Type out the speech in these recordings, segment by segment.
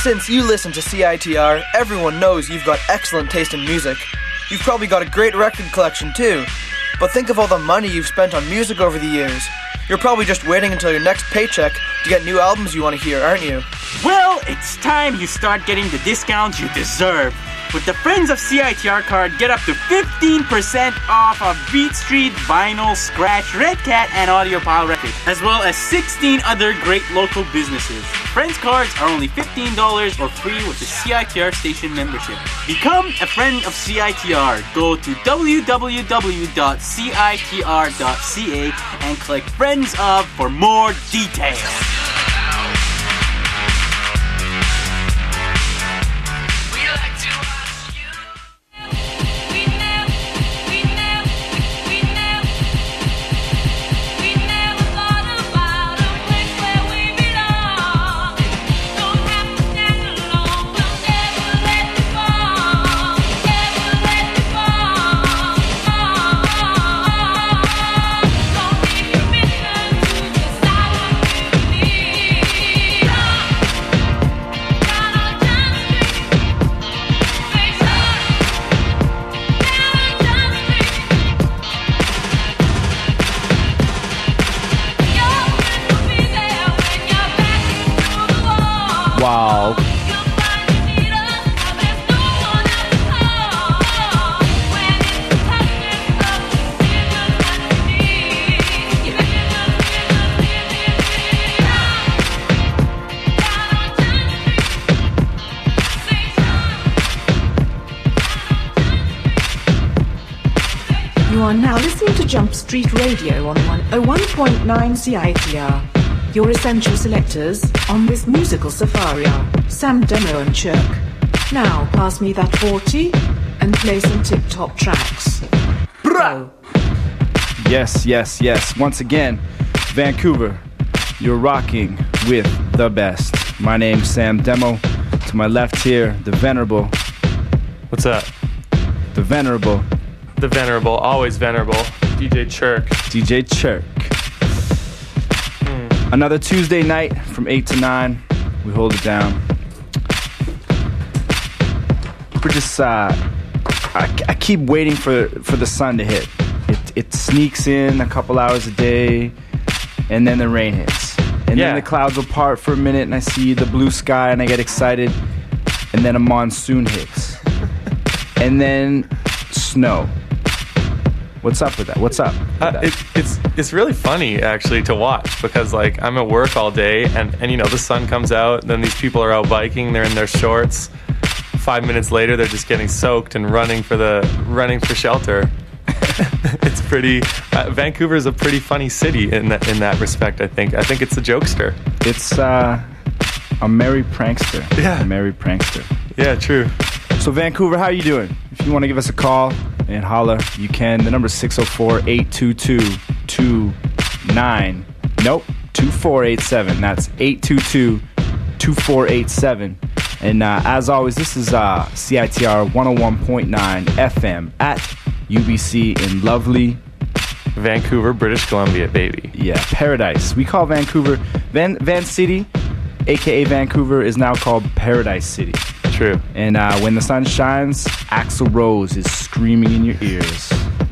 Since you listen to CITR, everyone knows you've got excellent taste in music. You've probably got a great record collection too. But think of all the money you've spent on music over the years. You're probably just waiting until your next paycheck to get new albums you want to hear, aren't you? Well, it's time you start getting the discounts you deserve. With the Friends of CITR card, get up to 15% off of Beat Street, Vinyl, Scratch, Red Cat, and Audiophile Records, as well as 16 other great local businesses. Friends cards are only $15 or free with the CITR station membership. Become a friend of CITR. Go to www.citr.ca and click Friends of for more details. Wow. You are now listening to Jump Street Radio on 101.9 CITR. Your essential selectors on this musical safari are Sam Demo and Chirk. Now pass me that 40 and play some tip-top tracks. Oh. Yes, yes, yes. Once again, Vancouver, you're rocking with the best. My name's Sam Demo. To my left here, the venerable. What's up? The venerable. The venerable, always venerable. DJ Chirk. DJ Chirk. Another Tuesday night from 8 to 9. We hold it down. We're just, I keep waiting for the sun to hit. It sneaks in a couple hours a day, and then the rain hits. And then the clouds will part for a minute, and I see the blue sky, and I get excited. And then a monsoon hits. And then snow. What's up with that? What's up? It's really funny actually to watch because like I'm at work all day and you know the sun comes out, then these people are out biking, they're in their shorts. 5 minutes later, they're just getting soaked and running for shelter. It's pretty. Vancouver is a pretty funny city in that respect. I think it's a jokester. It's a merry prankster. Yeah, a merry prankster. Yeah, true. So Vancouver, how you doing? If you want to give us a call and holler, you can. The number is 604-822-2487. That's 822-2487. And as always, this is CITR 101.9 FM at UBC in lovely Vancouver, British Columbia, baby. Yeah, paradise. We call Vancouver Van City, a.k.a. Vancouver, is now called Paradise City. True. And when the sun shines, Axl Rose is screaming in your ears.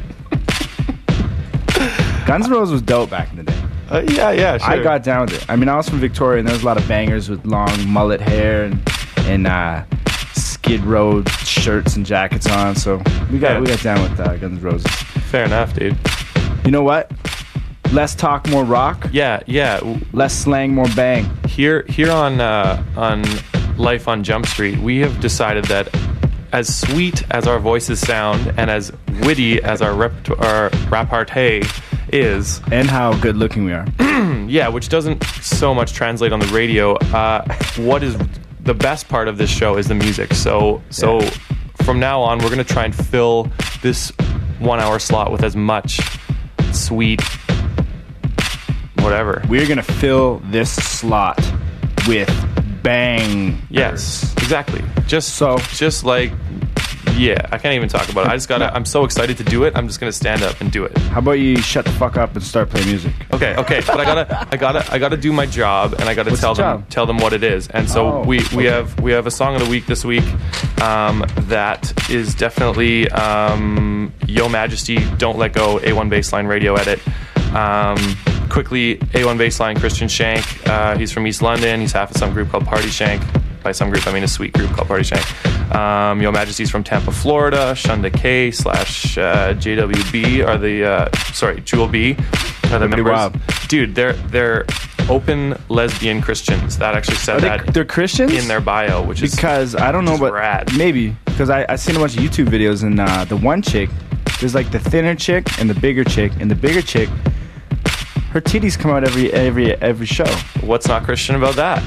Guns N' Roses was dope back in the day. Yeah, sure. I got down with it. I mean, I was from Victoria, and there was a lot of bangers with long mullet hair and Skid Row shirts and jackets on. So we got down with Guns N' Roses. Fair enough, dude. You know what? Less talk, more rock. Yeah. Less slang, more bang. Here on Life on Jump Street, we have decided that as sweet as our voices sound and as witty as our repartee is, and how good looking we are, yeah, which doesn't so much translate on the radio. What is the best part of this show is the music. So from now on, we're going to try and fill this 1 hour slot with as much sweet whatever. We're going to fill this slot with bang. Yes, exactly. Just like Yeah, I can't even talk about it. I just gotta. I'm so excited to do it. I'm just gonna stand up and do it. How about you shut the fuck up and start playing music? Okay. But I gotta do my job, and I gotta What's tell them what it is. And so we have a song of the week this week. That is definitely Yo Majesty, Don't Let Go, A1 Bassline radio edit. Quickly, A1 Bassline, Christian Shank. He's from East London. He's half of some group called Party Shank. By some group, I mean a sweet group called Party Shank. Yo Majesty's from Tampa, Florida. Shunda K / JWB are the Jewel B are the members. Wild. Dude, they're open lesbian Christians. That actually said They're Christians in their bio, which is because I don't know, but rad. Maybe because I seen a bunch of YouTube videos, and the one chick, there's like the thinner chick and the bigger chick, and the bigger chick, her titties come out every show. What's not Christian about that?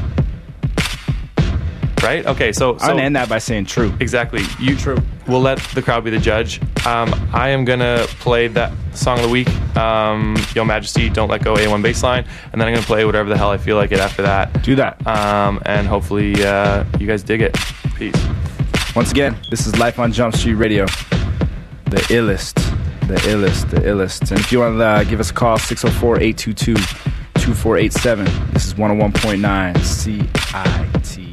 Right? Okay, so I'll end that by saying true. Exactly. True. We'll let the crowd be the judge. I am gonna play that song of the week, Yo Majesty, Don't Let Go, A1 Bassline, and then I'm gonna play whatever the hell I feel like it after that. Do that. And hopefully you guys dig it. Peace. Once again, this is Life on Jump Street Radio. The illest. And if you want to give us a call, 604-822-2487. This is 101.9 CITR.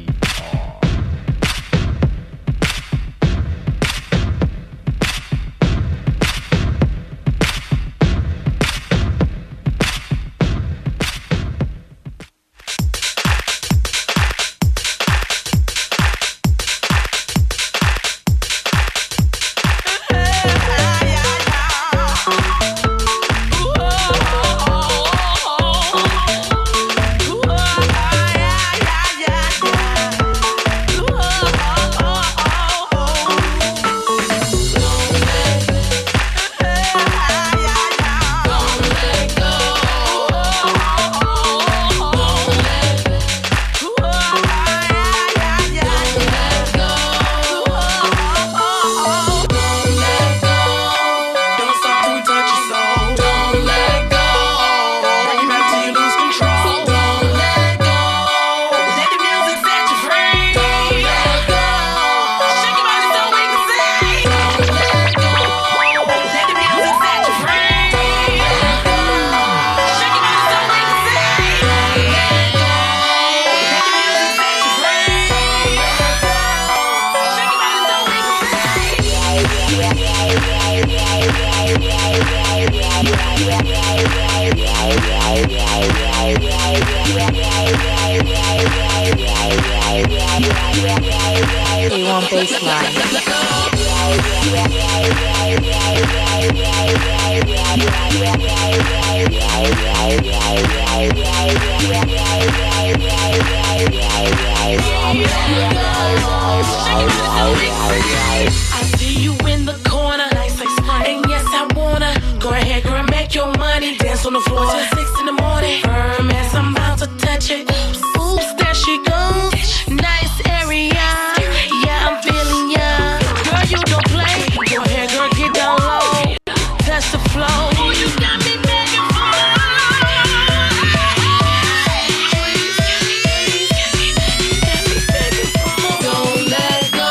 A1 Bassline. I see you in the corner, nice like Sprite. And yes, I wanna go ahead, girl, make your money. Dance on the floor till 6 in the morning. Firm as I'm about to touch it. Oops, there she goes. Nice area. Yeah, I'm feeling ya. Girl, you don't play. Go ahead, girl, get down low. Touch the flow. Ooh, you got me begging for Don't let go.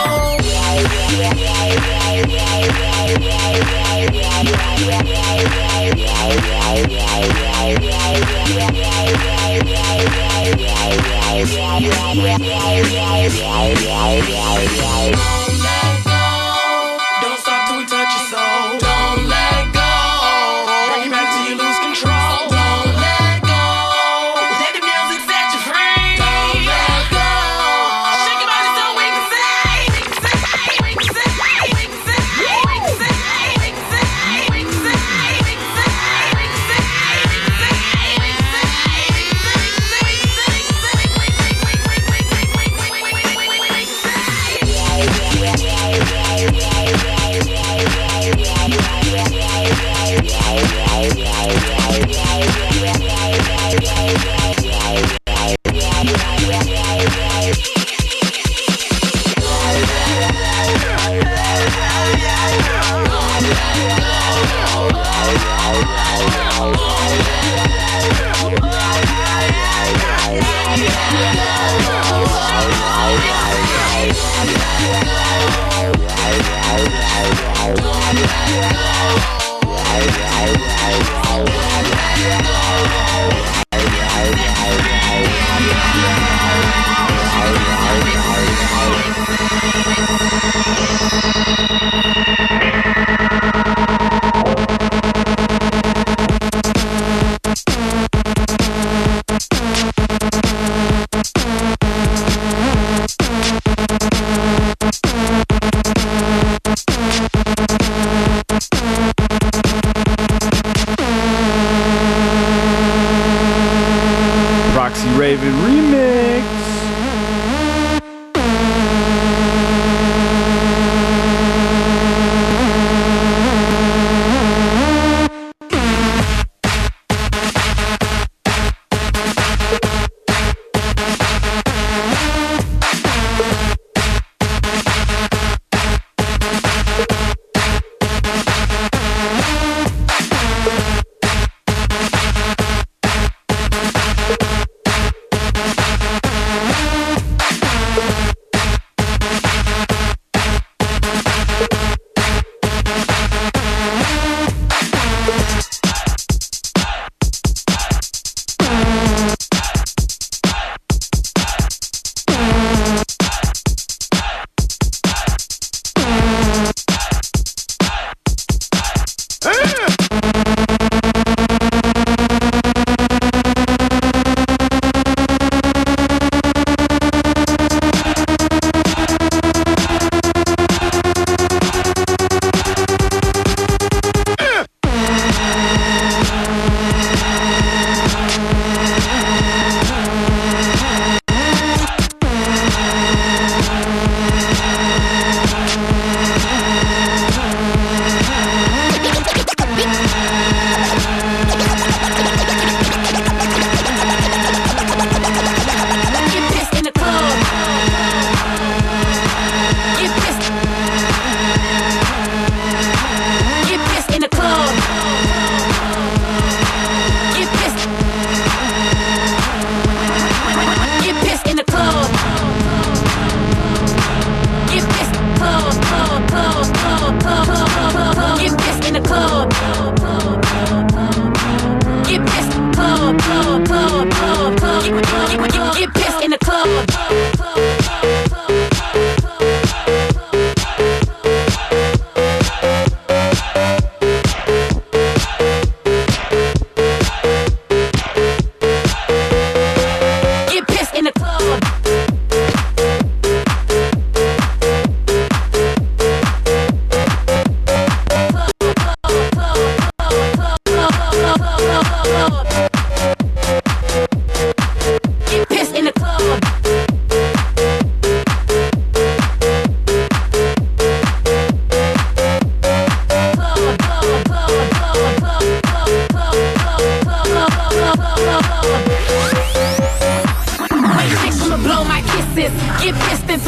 Don't stop till we touch your soul. Don't let go. Bring you back till you lose control. Don't let go. Let the music set you free. Don't let go. Shake your body so we can say.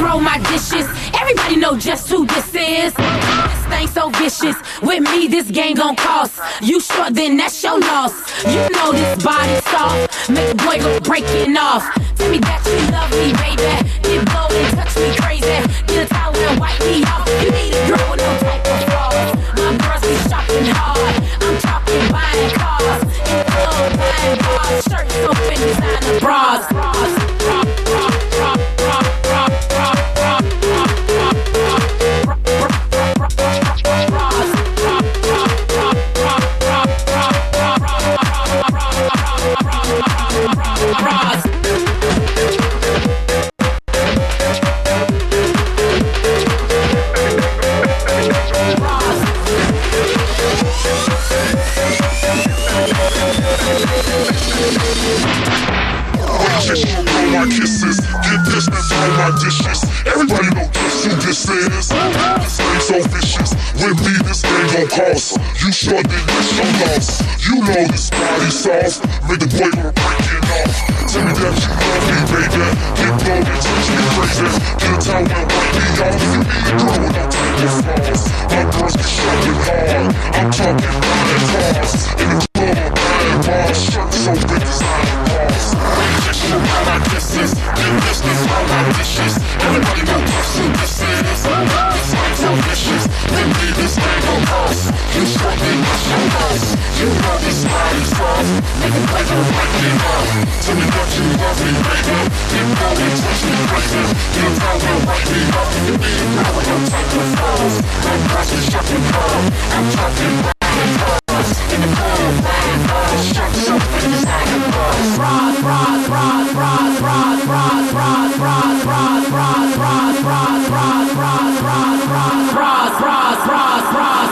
throw my dishes. Everybody know just who this is. This thing so vicious. With me, this game gon' cost. You short, then that's your loss. You know this body soft. Make a boy go breaking off. Tell me that you love me, baby. Get bold and touch me crazy. Get a towel and wipe me off. You need a girl with no type of flaws. My girls be shopping hard. I'm talking buying cars. In the club, buying bras. Shirts open, designer bras. My kisses, get this and throw my dishes. Everybody know just who this is. This ain't so vicious. With me, this ain't gon' cost. You short, then that's your loss. You know this body soft. Make the boy go breaking off. Tell me that you love me, baby. Get low and touch me crazy. Get a towel and wipe me off. You need a girl with no type of flaws. My girls be shopping hard. I'm talking buying cars. In the club, buying bars. Shirts so big, designer bras. Around my kisses, get this and all my dishes. Everybody know just who this is. This ain't so vicious. With me, this ain't gon' cost. You short, then that's your loss. You know this body soft. Make a play for breaking off. Tell me that you love me, baby. Get low and touch me crazy. Get a towel and wipe me off. You need a girl with no type of flaws. My girls be shopping hard. I'm talking buying cars. In the club, buying bars. Shirts open, designer bras. Bras, bras, bras, bras, bras, bras, bras, bras, bras, bras, bras, bras, bras, bras, bras, bras, bras, bras, bras,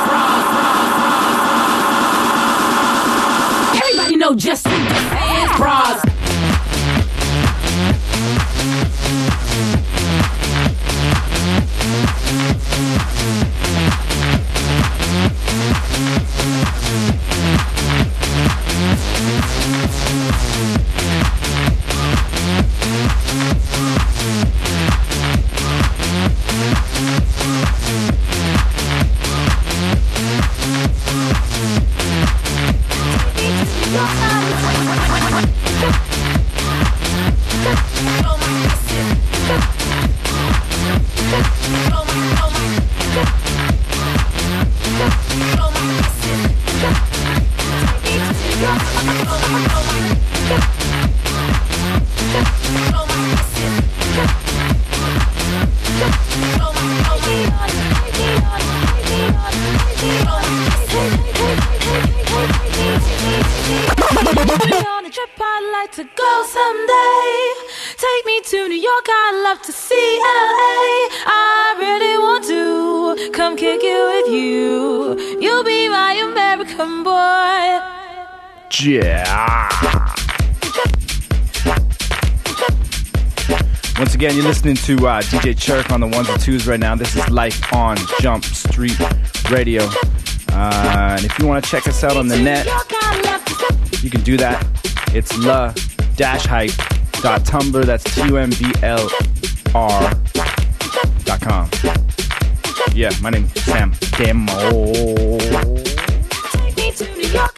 bras. Everybody know just who this is. Bras. Yeah. Once again, you're listening to DJ Chirk on the ones and twos right now. This is Life on Jump Street Radio. And if you want to check us out on the net, you can do that. It's la-hype.tumblr. That's TUMBLR.com. Yeah, my name is Sam Demo. Take me to New York.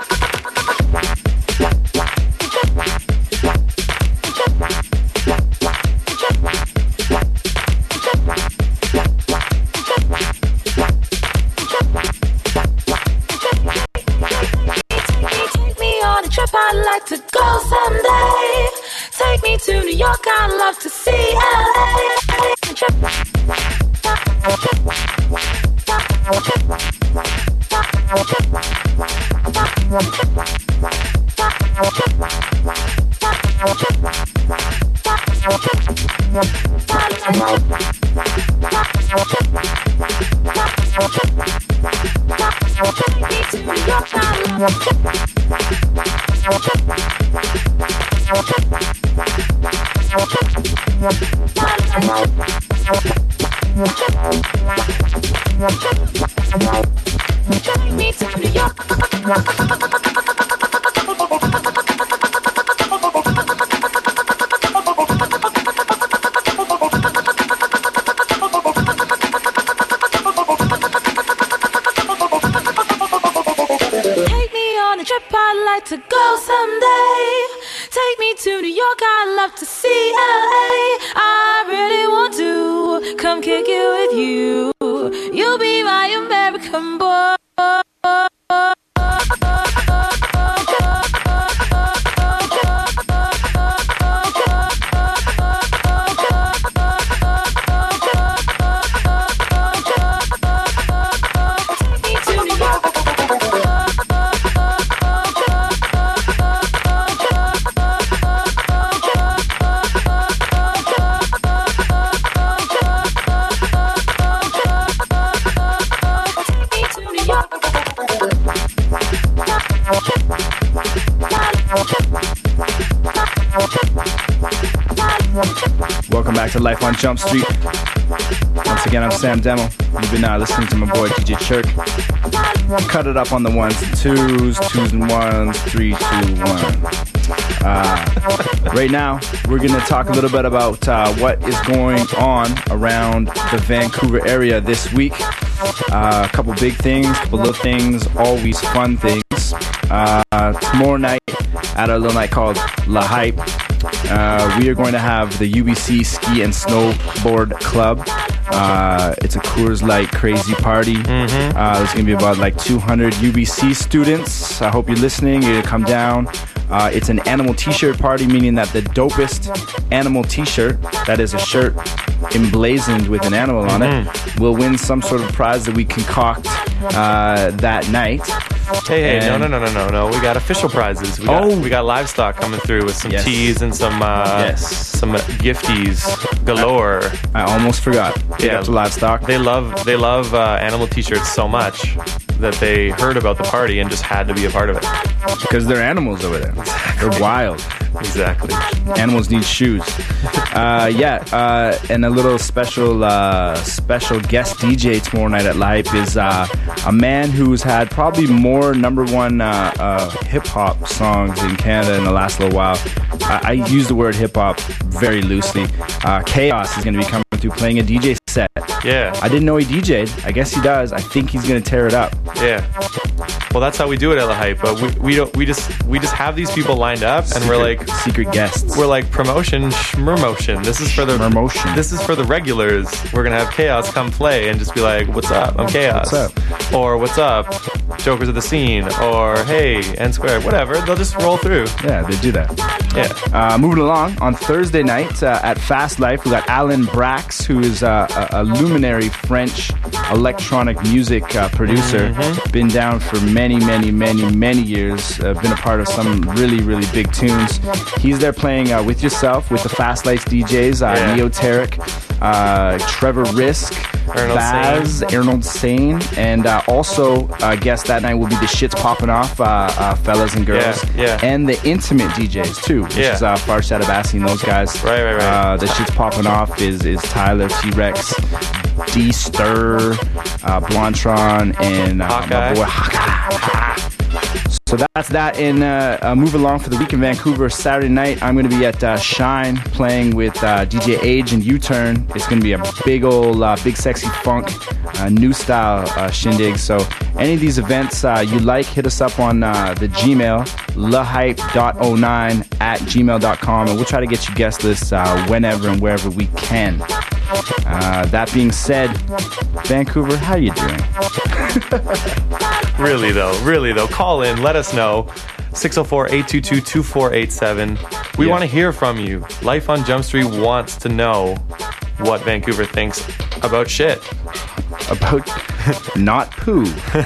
I'd like to go someday. Take me to New York, I'd love to see LA. Take me to New York. to New York, I'd love to see LA. I really want to come kick it with you. You'll be my American boy. Welcome back to Life on Jump Street. Once again, I'm Sam Demo. You've been listening to my boy DJ Chirk. Cut it up on the ones and twos and ones, 3, 2, 1. Right now, we're going to talk a little bit about what is going on around the Vancouver area this week. A couple big things, a couple little things, always fun things. Tomorrow night at our little night called La Hype, we are going to have the UBC Ski and Snowboard Club. It's a Coors Light crazy party. There's going to be about like 200 UBC students. I hope you're listening. You're going to come down. It's an animal t-shirt party, meaning that the dopest animal t-shirt, that is a shirt emblazoned with an animal on it, will win some sort of prize that we concoct that night. Hey, no. We got official prizes. We got livestock coming through with some teas and some gifties galore. I almost forgot. Up to livestock. They love animal t-shirts so much that they heard about the party and just had to be a part of it. Because they're animals over there. They're wild. Exactly. Animals need shoes. And a little special guest DJ tomorrow night at Life is a man who's had probably more number one hip-hop songs in Canada in the last little while. I use the word hip-hop very loosely. Chaos is going to be coming through playing a DJ set. Yeah. I didn't know he DJ'd. I guess he does. I think he's going to tear it up. Yeah. Well, that's how we do it at La Hype. But we just have these people lined up, and we're like secret guests. We're like promotion, schmermotion. This is for the schmermotion. This is for the regulars. We're gonna have Chaos come play and just be like, "What's up? I'm Chaos." What's up? Or "What's up? Jokers of the Scene." Or "Hey, N Squared." Whatever. They'll just roll through. Yeah, they do that. Yeah. Moving along on Thursday night at Fast Life, we got Alan Brax, who is a luminary French electronic music producer. Been down for many years. Been a part of some really big tunes. He's there playing With Yourself with the Fast Lights DJs, Neoteric, Trevor Risk, Baz, Arnold Sane, and also guest that night will be the Shits Poppin' Off fellas and girls, and the Intimate DJs too, which is Farshad Abbasi and those guys. Right. The Shits Poppin' Off is Tyler, T-Rex, D-Stir, Blondtron, and my boy Hawkeye. So that's that. And move along for the week in Vancouver. Saturday night, I'm going to be at Shine playing with DJ Age and U-Turn. It's going to be a big old, big sexy funk, new style shindig. So any of these events you like, hit us up on the Gmail, lahype.09@gmail.com, and we'll try to get you guest lists whenever and wherever we can. That being said, Vancouver, how you doing? Really though, call in, let us know. 604-822-2487. We want to hear from you. Life on Jump Street wants to know what Vancouver thinks about shit. About not poo.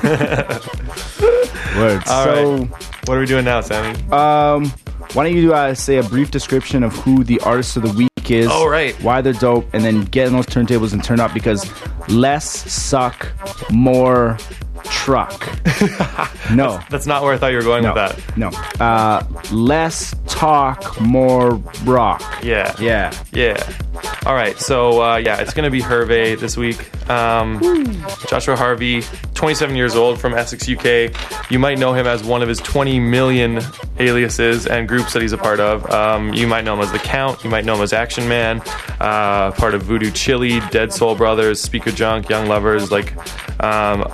Words. All right. What are we doing now, Sammy? Why don't you say a brief description of who the artist of the week is, why they're dope, and then get in those turntables and turn up, because less suck, more truck. No. That's not where I thought you were going with that. No. Less talk, more rock. Yeah. All right. So, it's going to be Hervé this week. Joshua Harvey, 27 years old, from Essex, UK. You might know him as one of his 20 million aliases and groups that he's a part of. You might know him as The Count. You might know him as Action Man, part of Voodoo Chili, Dead Soul Brothers, Speaker Junk, Young Lovers.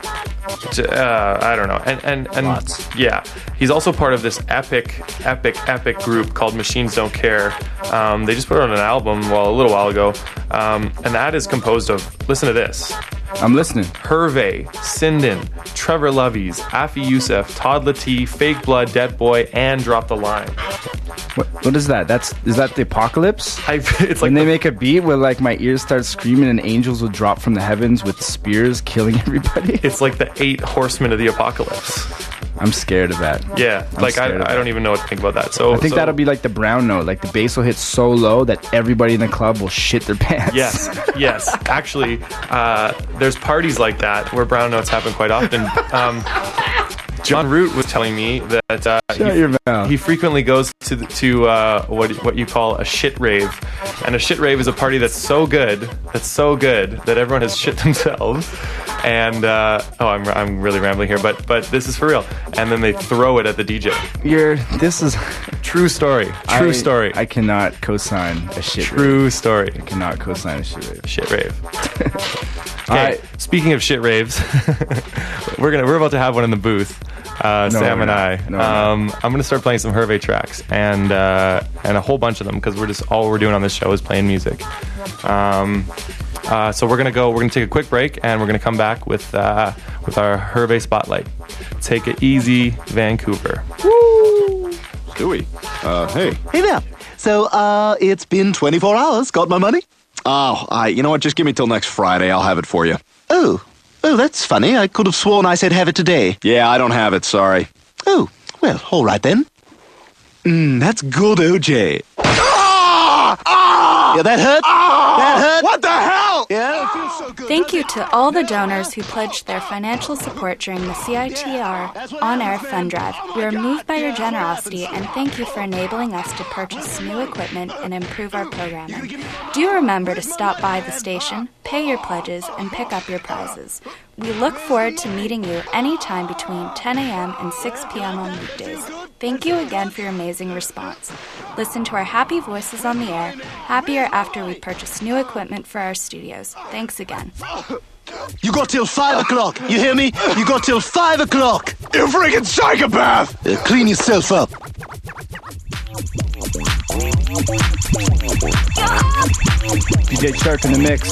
I don't know. And Lots. Yeah, he's also part of this epic group called Machines Don't Care. They just put out an album a little while ago, and that is composed of, listen to this: I'm listening. Hervé, Sinden, Trevor Lovies, Afi Youssef, Todd Latif, Fake Blood, Dead Boy, and Drop the Line. What is that? Is that the apocalypse? It's like when they make a beat where like my ears start screaming and angels will drop from the heavens with spears killing everybody. It's like the 8 horsemen of the apocalypse. I'm scared of that. Yeah, I don't even know what to think about that. So I think that'll be like the brown note. Like the bass will hit so low that everybody in the club will shit their pants. Yes. Actually, there's parties like that where brown notes happen quite often. John Root was telling me that he frequently goes to what you call a shit rave, and a shit rave is a party that's so good that everyone has shit themselves. And I'm really rambling here, but this is for real. And then they throw it at the DJ. This is true story. True story. I cannot co-sign a shit True rave. story. I cannot co-sign a shit rave. Shit rave. Okay. Speaking of shit raves, we're about to have one in the booth. Sam and I. I'm gonna start playing some Hervé tracks and a whole bunch of them because all we're doing on this show is playing music. So we're gonna take a quick break and we're gonna come back with our Hervé spotlight. Take it easy, Vancouver. Woo! Do we? Hey. Hey there. So, it's been 24 hours. Got my money? Oh, you know what? Just give me till next Friday. I'll have it for you. Oh, that's funny. I could have sworn I said have it today. Yeah, I don't have it. Sorry. Oh, well, all right then. That's good, OJ. Yeah, that hurt? That hurt? What the hell? Yeah, it feels so good. Thank you to all the donors who pledged their financial support during the CITR on-air fund drive. We are moved by your generosity and thank you for enabling us to purchase new equipment and improve our programming. Do remember to stop by the station, pay your pledges, and pick up your prizes. We look forward to meeting you anytime between 10 a.m. and 6 p.m. on weekdays. Thank you again for your amazing response. Listen to our happy voices on the air, happier after we purchase new equipment for our studios. Thanks again. You got till 5 o'clock. You hear me? You got till 5 o'clock. You freaking psychopath! Clean yourself up. DJ Shark in the mix.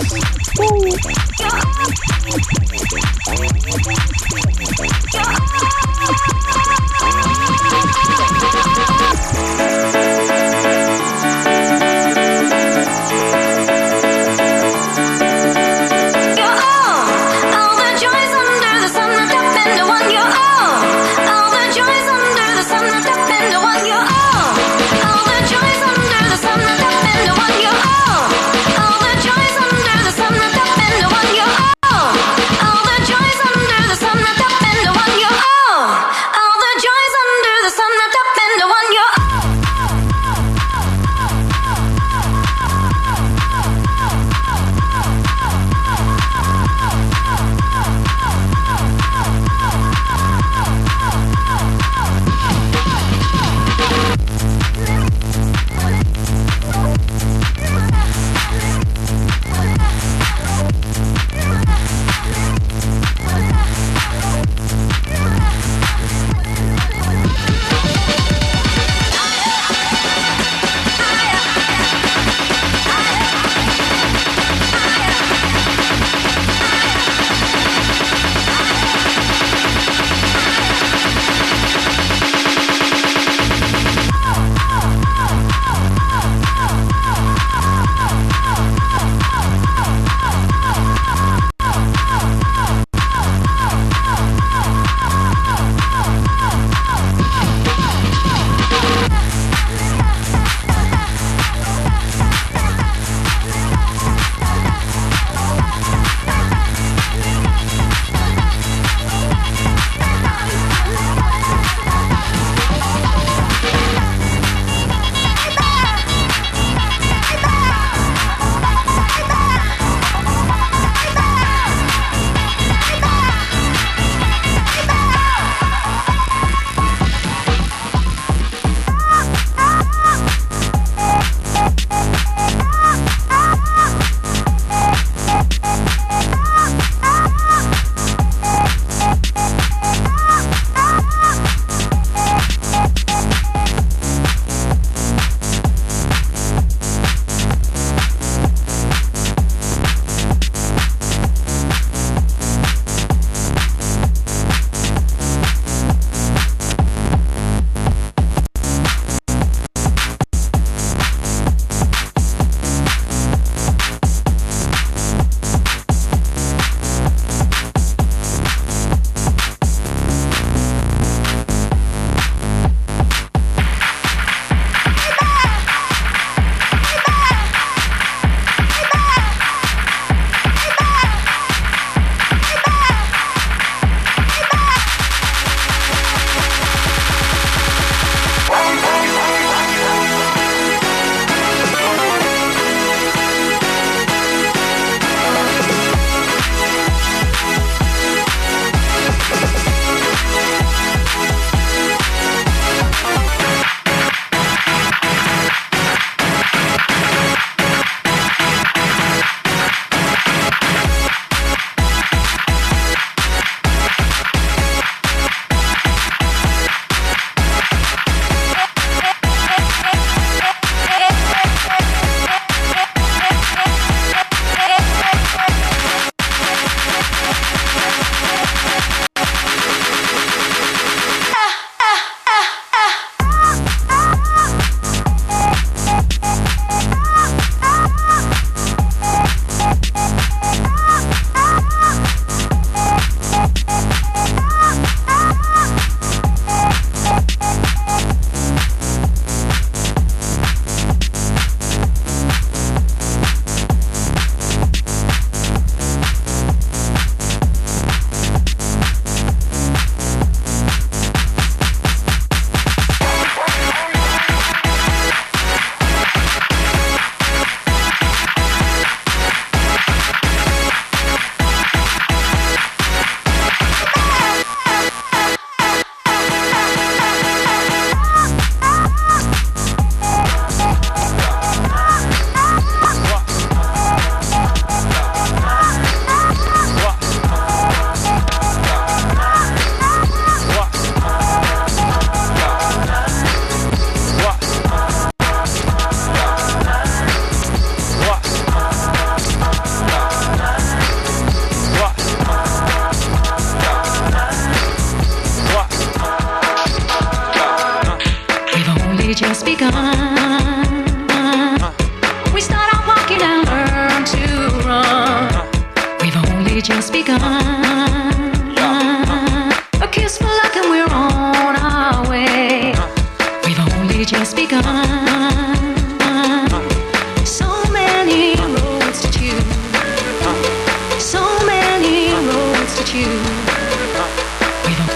just begun. We start out walking and learn to run. We've only just begun. A kiss for luck and we're on our way. We've only just begun. So many roads to choose. So many roads to choose. We don't.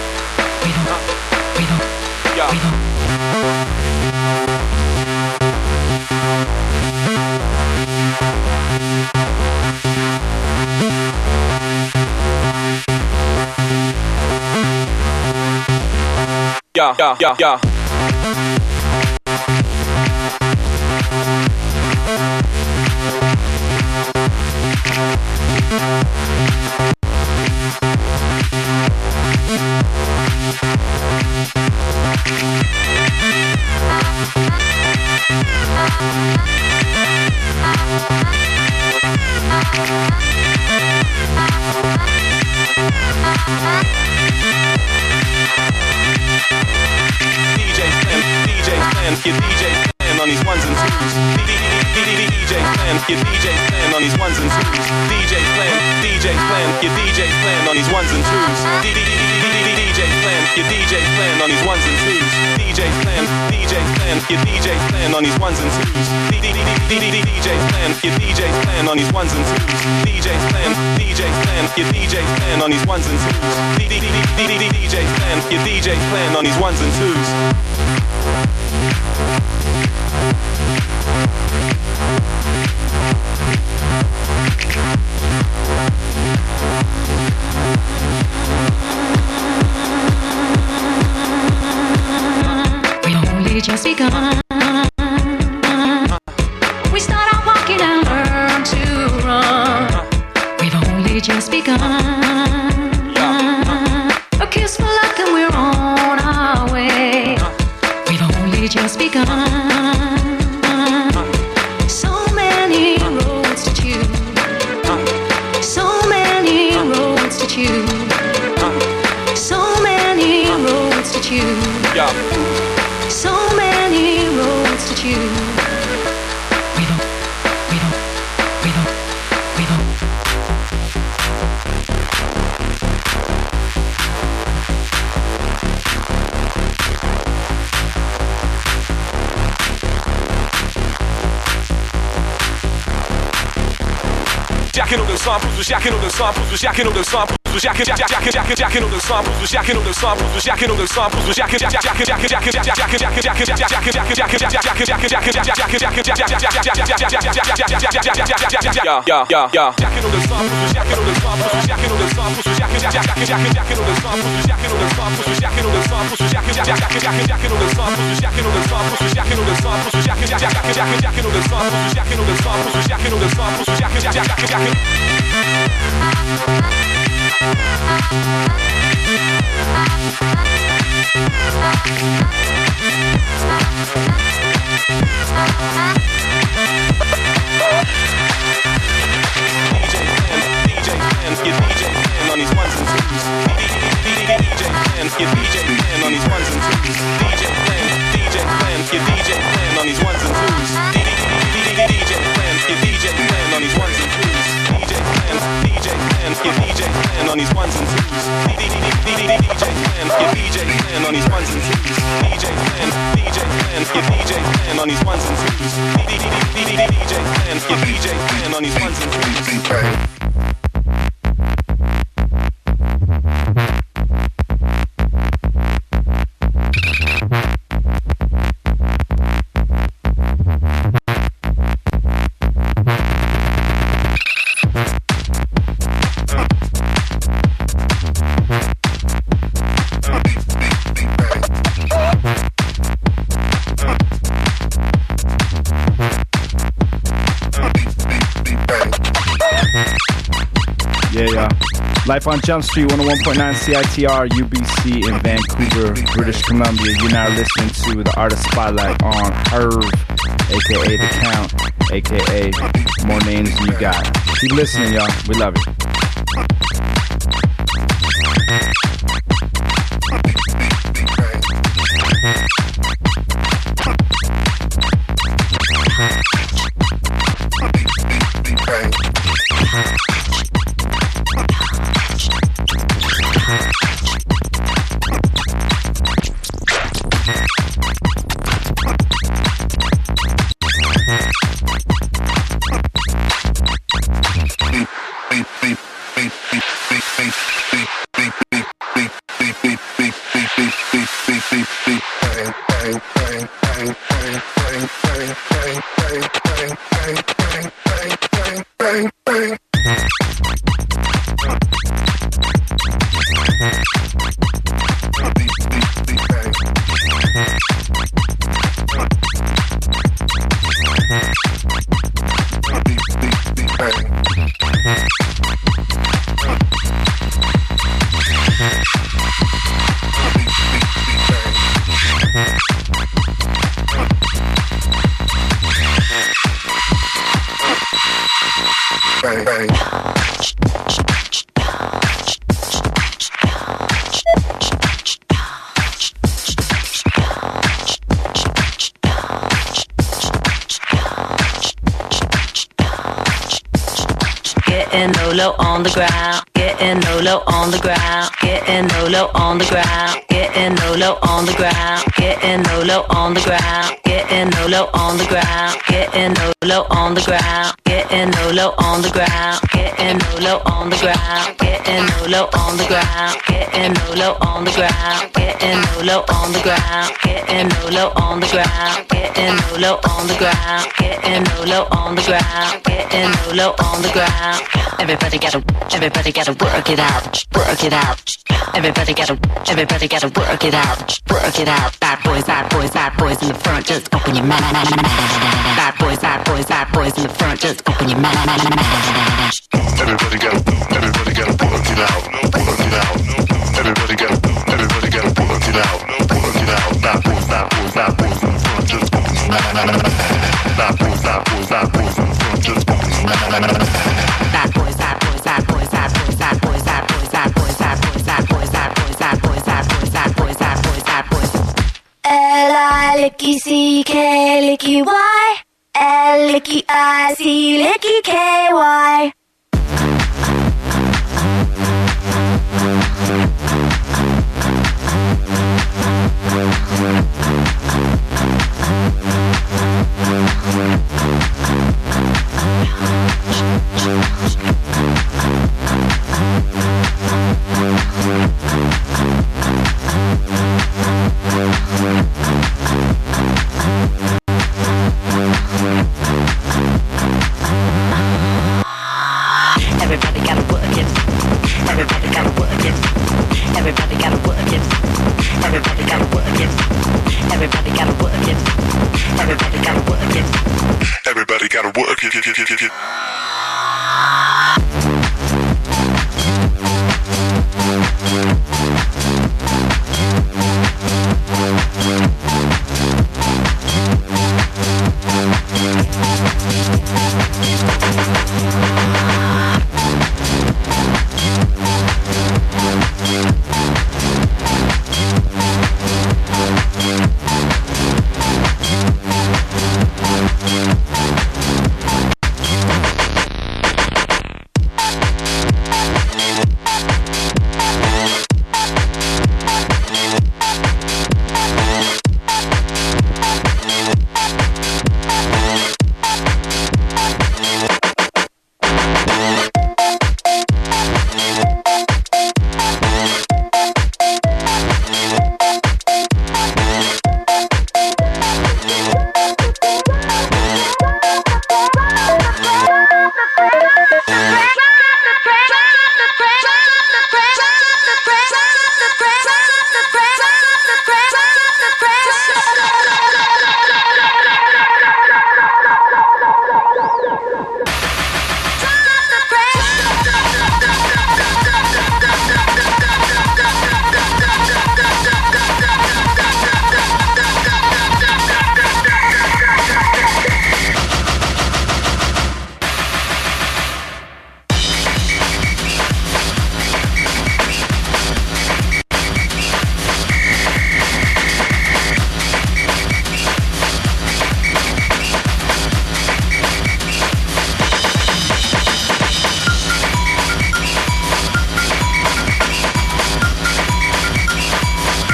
Yeah. Get DJ Slam on these ones and twos. DJ Slam, get DJ Slam on these ones and twos. DJ Slam, get DJ Slam on these ones and twos. DJ Slam, get DJ Slam on these ones and twos. DJ Slam, get DJ Slam on these ones and twos. DJ Slam, get DJ Slam on these ones and twos. DJ Slam, get DJ Slam on these ones and twos. DJ Slam, get DJ Slam on these ones and twos. We've only just begun. We start out walking and learn to run. We've only just begun. A kiss for luck and we're on our way. We've only just begun. So many roads to choose. So many roads to choose. So many roads to choose. So many roads to choose. We don't. Jacking on the samples, was jacking on the samples, was jacking on the samples, was jacking on the samples, was jacking on the samples, was jacking on the samples, was jacking on the samples, Get DJ Slam on these ones and twos. DJ Slam, get DJ Slam on these ones and twos. DJ Slam, get DJ Slam on these ones and twos. DJ Slam, get DJ Slam on these ones and twos. DJ Slam, get DJ Slam on these ones and twos. DJ Slam, get DJ Slam on these ones and twos. DJ Slam, get DJ Slam on these ones and twos. DJ Slam, get DJ Slam on these ones and twos. Life on Jump Street, 101.9 CITR, UBC in Vancouver, British Columbia. You're now listening to the Artist Spotlight on Herb, aka The Count, aka More Names Than You Got. Keep listening, y'all. We love it. Getting low on the ground, getting low on the ground, getting low on the ground, getting low on the ground, getting low on the ground, getting low on the ground, getting low on the ground, getting low on the ground, getting low on the ground, getting low on the ground, getting low on the ground, getting low on the ground, getting low on the ground, getting low on the ground, getting low on the ground, getting low on the ground. Everybody gotta work it out, work it out. Everybody gotta work it out, work it out. Bad boys in the front, just open your mouth. Bad boys in the front, just open your mouth. Everybody gotta work it out, work it out. Everybody gotta work it out, work it out. Bad boys in the front, just open your mouth. Bad boys in the front, just open your mouth. Bad boys, bad boys, bad boys, bad boys, bad boys, bad boys, bad boys, bad boys, bad boys, bad boys, bad boys, bad boys, bad boys, bad boys, bad boys. L-I-L-I-C-K, L-I-Y, L-I-C, L-I-K-Y. Everybody gotta work it. Everybody gotta work it. Everybody gotta work it. Everybody gotta work it. Everybody gotta work it. Everybody gotta work it. Everybody gotta work it.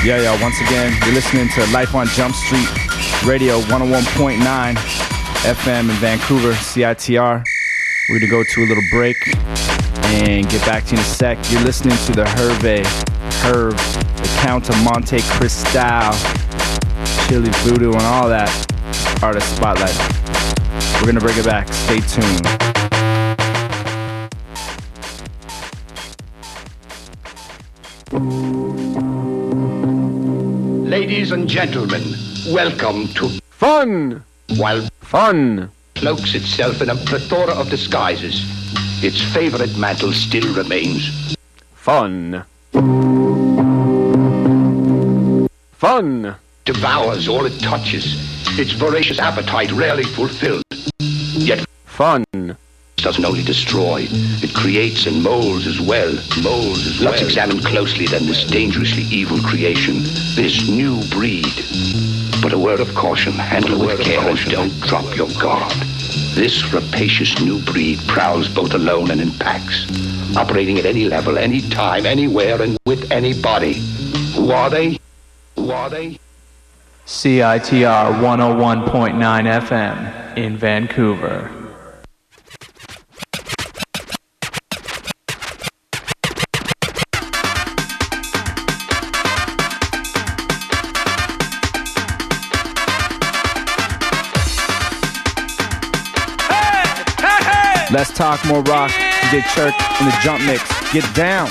Yeah, once again, you're listening to Life on Jump Street Radio 101.9 FM in Vancouver, CITR. We're going to go to a little break and get back to you in a sec. You're listening to the Herve, the Count of Monte Cristal, Chili Voodoo, and all that artist spotlight. We're going to bring it back. Stay tuned. Ladies and gentlemen, welcome to Fun! While Fun cloaks itself in a plethora of disguises, its favorite mantle still remains Fun. Fun devours all it touches, its voracious appetite rarely fulfilled. Yet Fun doesn't only destroy, it creates and molds as well. Let's examine closely then this dangerously evil creation, this new breed. But a word of caution, handle with care and don't drop your guard. This rapacious new breed prowls both alone and in packs, operating at any level, any time, anywhere, and with anybody. Who are they? CITR 101.9 FM in Vancouver. Let's talk more rock. DJ Church in the jump mix. Get down.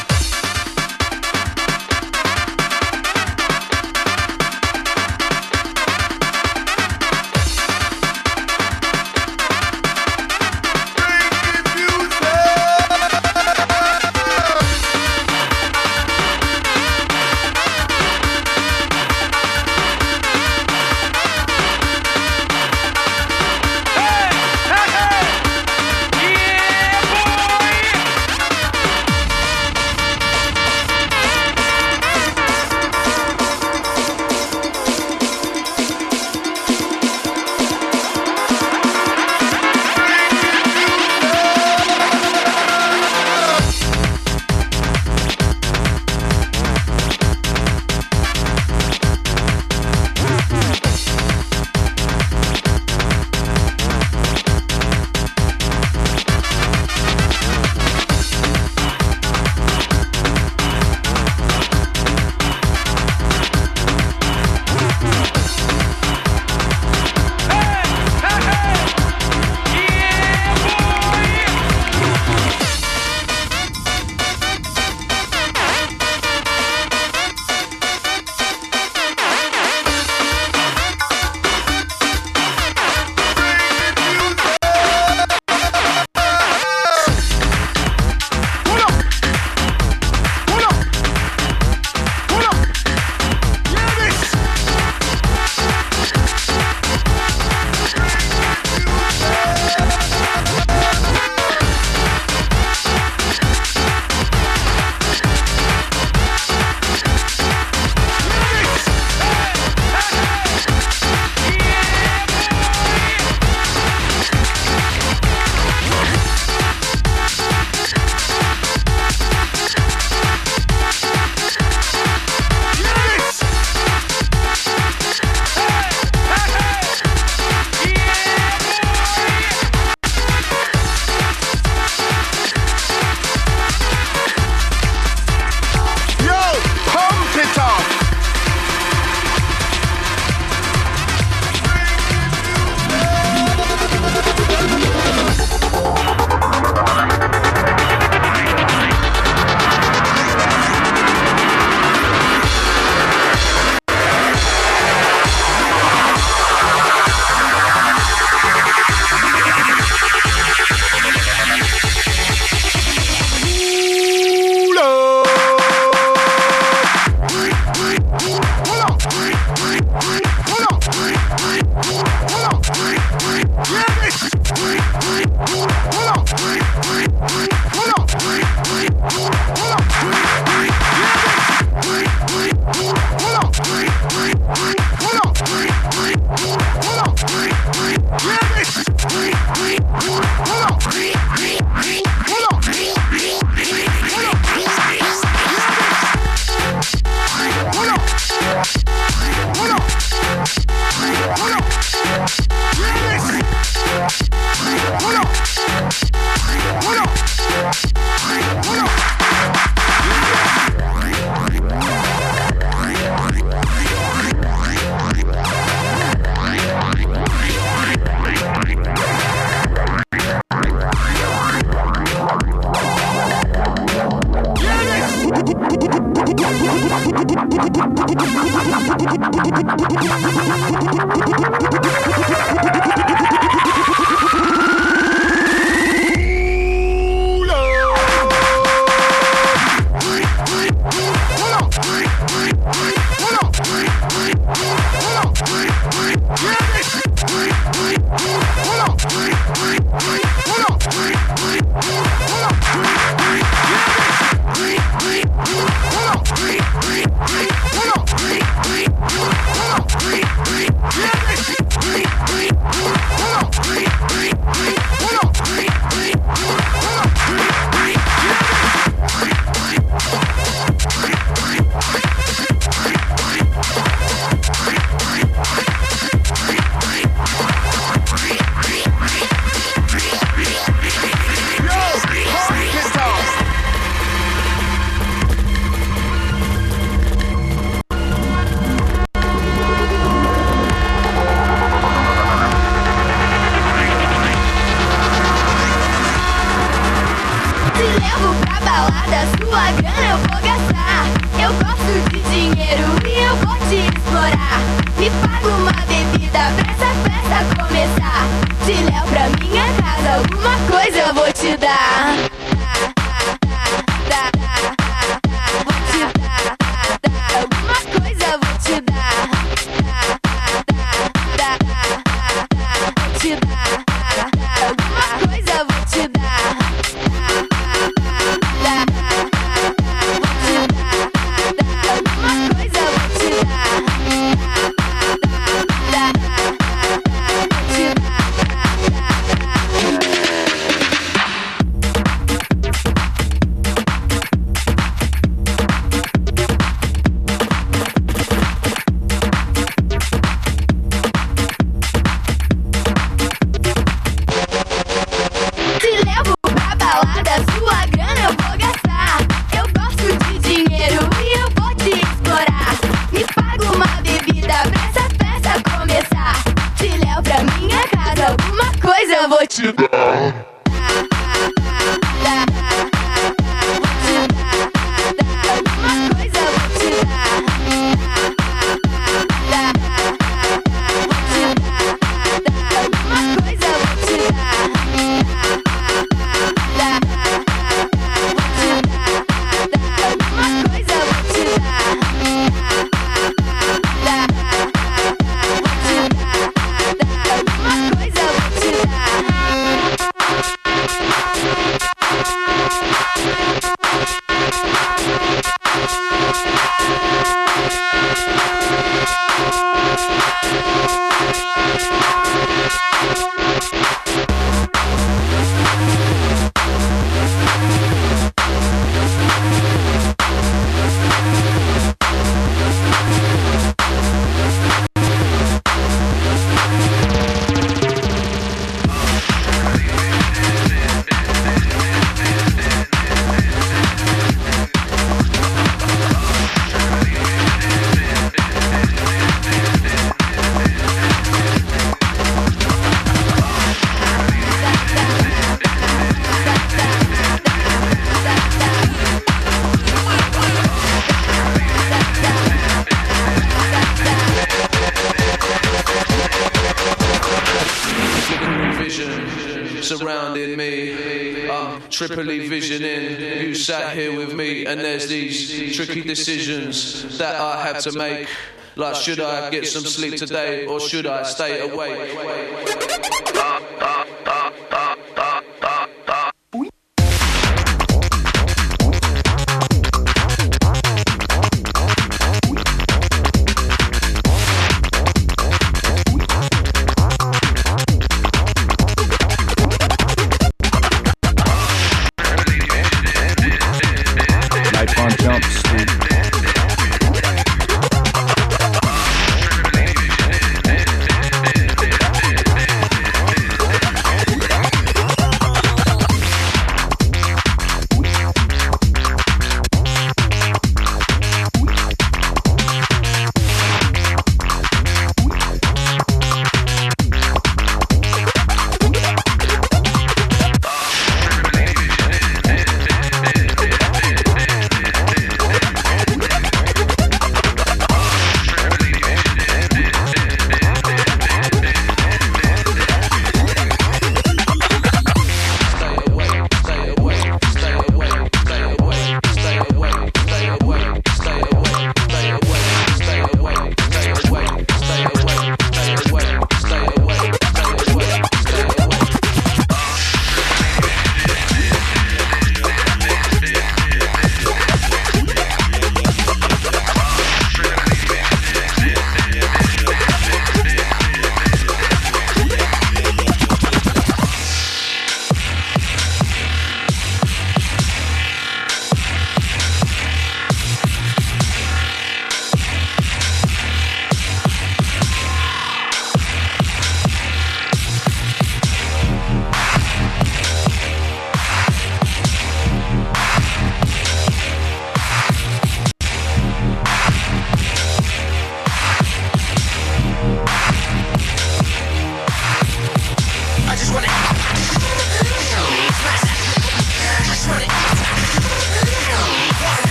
surrounding me. I'm triply visioning. You sat here with me, and there's these tricky decisions that I have to make. Like, should I get some sleep today, or should I stay awake?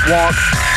Swamp.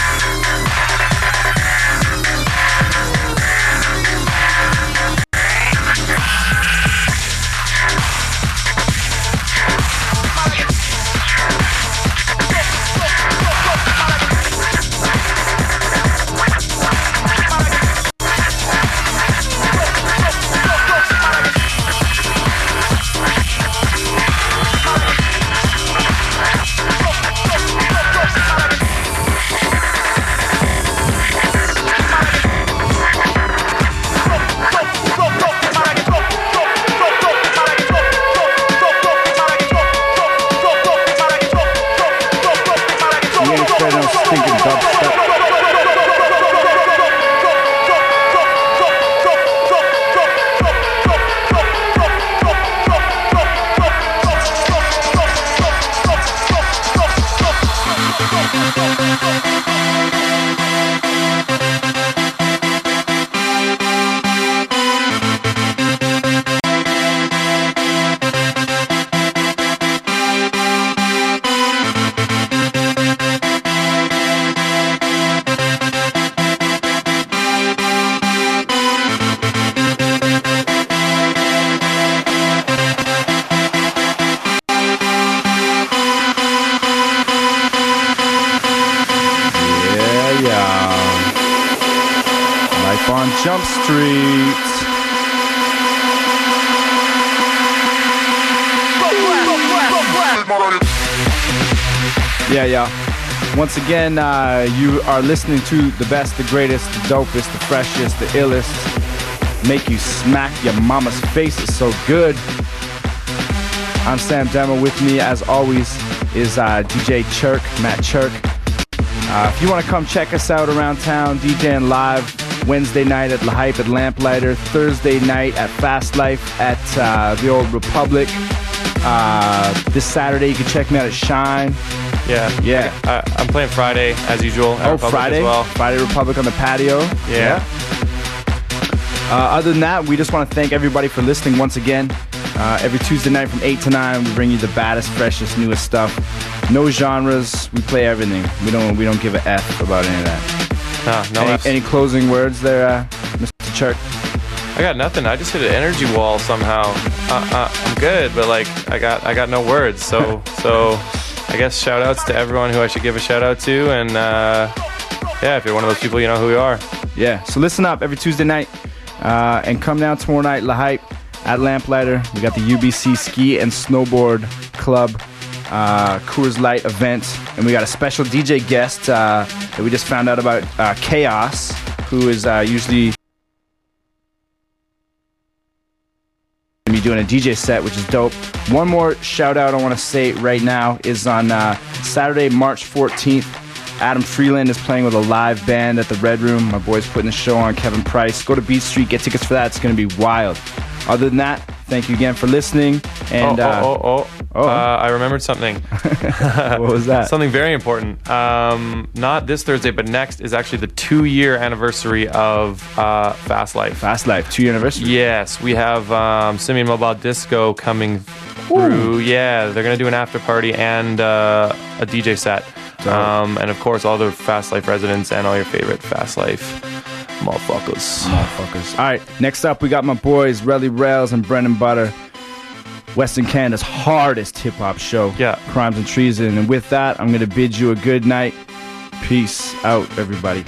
Jump Street. Yeah. Once again, you are listening to the best, the greatest, the dopest, the freshest, the illest. Make you smack your mama's face. It's so good. I'm Sam Demo. With me, as always, is DJ Chirk, Matt Chirk. If you want to come check us out around town, DJing live Wednesday night at La Hype at Lamplighter, Thursday night at Fast Life at the Old Republic. This Saturday you can check me out at Shine. Yeah. I'm playing Friday as usual. At Republic Friday as well. Friday Republic on the patio. Yeah. Other than that, we just want to thank everybody for listening once again. Every Tuesday night from 8 to 9, we bring you the baddest, freshest, newest stuff. No genres. We play everything. We don't give a F about any of that. No. Any closing words there, Mr. Chirk? I got nothing. I just hit an energy wall somehow. I'm good, but like I got no words. So I guess shout outs to everyone who I should give a shout out to, and if you're one of those people, you know who we are. Yeah. So listen up every Tuesday night, and come down tomorrow night, La Hype at Lamplighter. We got the UBC Ski and Snowboard Club Coors Light event, and we got a special DJ guest that we just found out about, Chaos, who is usually going to be doing a DJ set, which is dope. One more shout out I want to say right now is on Saturday, March 14th. Adam Freeland is playing with a live band at the Red Room. My boy's putting the show on, Kevin Price. Go to Beat Street, get tickets for that. It's going to be wild. Other than that, thank you again for listening. And I remembered something. What was that? Something very important. Not this Thursday, but next is actually the 2-year anniversary of Fast Life. Fast Life, 2-year anniversary. Yes, we have Simian Mobile Disco coming through. Yeah, they're going to do an after party and a DJ set. And of course, all the Fast Life residents and all your favorite Fast Life motherfuckers. All right, next up we got my boys Relly Rails and Brendan Butter, Western Canada's hardest hip-hop show, Crimes and Treason. And with that, I'm going to bid you a good night. Peace out, everybody.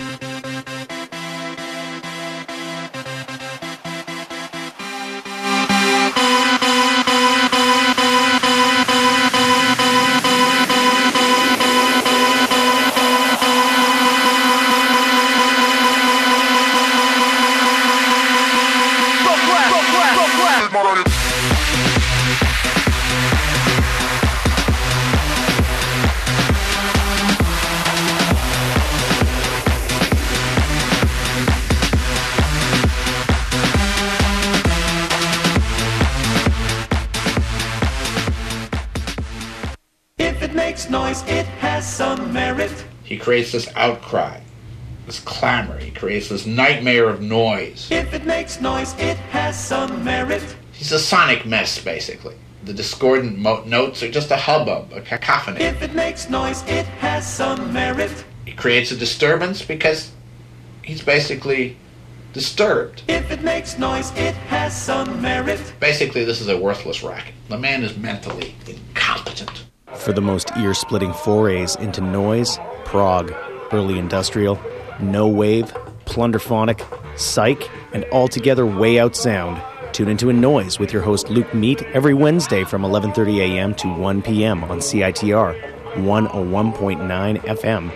He creates this outcry, this clamor. He creates this nightmare of noise. If it makes noise, it has some merit. He's a sonic mess, basically. The discordant notes are just a hubbub, a cacophony. If it makes noise, it has some merit. He creates a disturbance because he's basically disturbed. If it makes noise, it has some merit. Basically, this is a worthless racket. The man is mentally incompetent. For the most ear-splitting forays into noise, prog, early industrial, no wave, plunderphonic, psych, and altogether way out sound, tune into A Noise with your host Luke Meat every Wednesday from 11:30 a.m. to 1 p.m. on CITR 101.9 FM.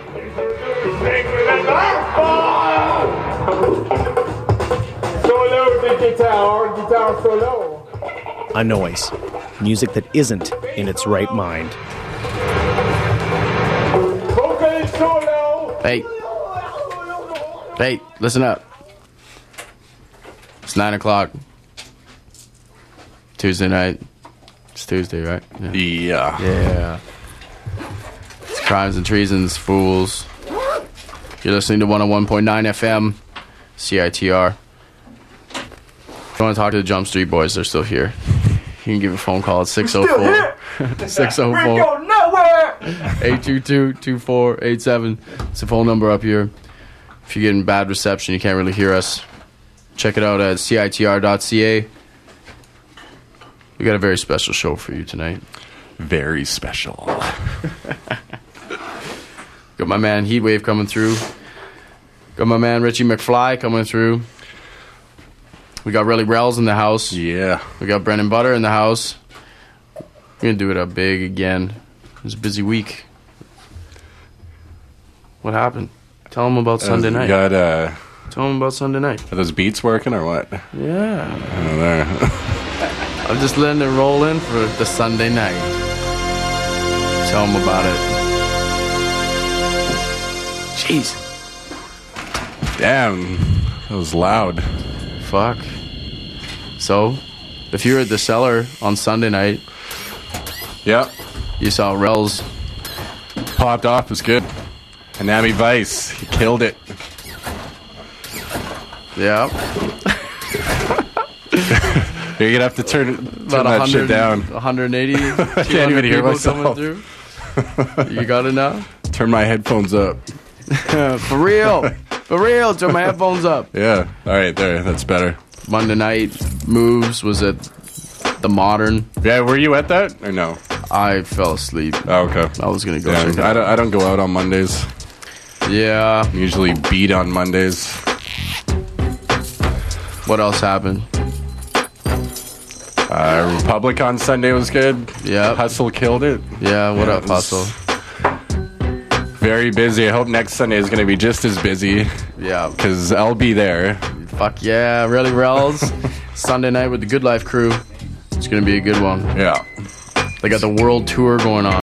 Solo the guitar solo. A Noise, music that isn't in its right mind. Vocal solo. Hey, listen up. It's 9 o'clock. Tuesday night. It's Tuesday, right? Yeah. It's Crimes and Treasons, fools. You're listening to 101.9 FM, CITR. If you want to talk to the Jump Street Boys, they're still here. You can give a phone call at 604 822-2487. It's the phone number up here. If you're getting bad reception, you can't really hear us, check it out at CITR.ca. We got a very special show for you tonight. Very special. Got my man Heatwave coming through. Got my man Richie McFly coming through. We got Relly Rells in the house. Yeah. We got Brennan Butter in the house. We're going to do it up big again. It was a busy week. What happened? Tell them about Sunday night. Tell them about Sunday night. Are those beats working or what? Yeah. Oh, there. I'm just letting it roll in for the Sunday night. Tell them about it. Jeez. Damn. That was loud. Fuck. So, if you were at the Cellar on Sunday night, yep, you saw Rells popped off. It was good. Hanami Vice, he killed it. Yeah. You're gonna have to turn that shit down. 180. I can't even hear myself. You got it now? Turn my headphones up. For real. Turn my headphones up. Yeah. All right, there. That's better. Monday night moves was at the Modern. Yeah, were you at that or no? I fell asleep. Oh, okay. I was gonna go. Yeah, check it out. I don't go out on Mondays. Yeah. I'm usually beat on Mondays. What else happened? Republic on Sunday was good. Yeah. Hustle killed it. Yeah. What up, Hustle? Very busy. I hope next Sunday is going to be just as busy. Yeah. Because I'll be there. Fuck yeah. Relly Rells. Sunday night with the Good Life crew. It's going to be a good one. Yeah. They got the world tour going on.